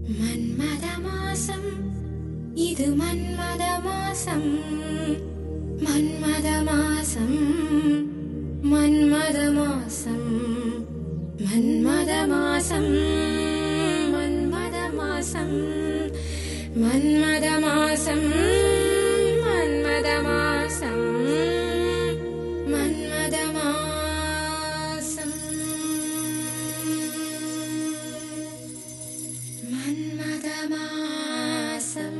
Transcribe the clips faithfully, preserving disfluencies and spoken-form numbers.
மன்மதமாசம் இது மன்மதமாசம் மன்மதமாசம் மன்மதமாசம் மன்மதமாசம் மன்மதமாசம் மன்மதமாசம் மன்மதமாசம் மன்மதமாசம் மன்மதமாசம்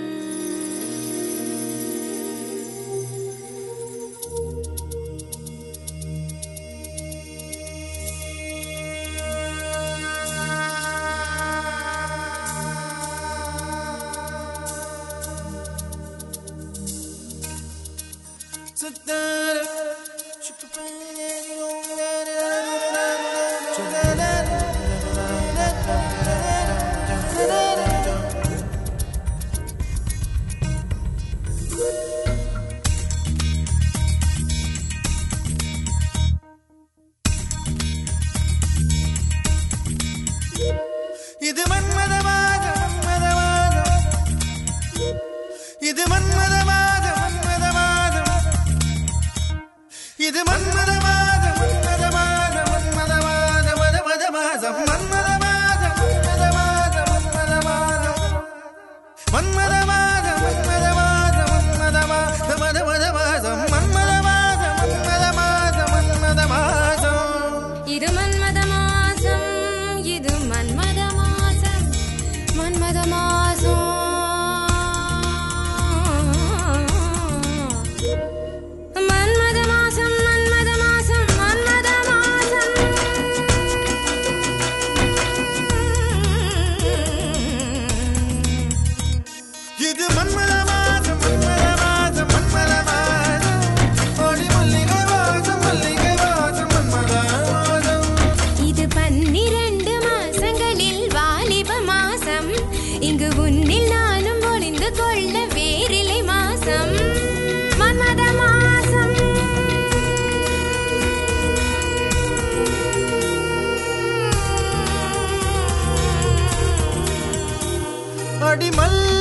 இது மன்மதமாக மன்மதமாக இது மன்மதமாக மன்மதமாக இது மன்மதமாக மன்மதமாக மன்மதமாக மதமதமாக மன்மதமாக மன்மதமாக மன்மதமாக மன்மதமாக மன்மதமாக மன்மதமாக மதமதமாக மன்மதமாக மன்மதமாக மன்மதமாக இது மன்மதமாசம் இது மன்மதமாசம் மன்மதமாசம் மன்மதமாசம் மன்மதமாசம் மன்மதமாசம் இது மன்மதமாக மன்மதமாக மன்மதமாக ஓடி மல்லிகை வாசம் மல்லிகை வாசம் மன்மதமாக இது பன்னிரண்டு மாசங்களில் வாலிப மாசம் இங்கு உன்னில் நானும் ஒளிந்து கொள்ள வேறிலை மாசம் மன்மத மாசம் அடி மல்லிகை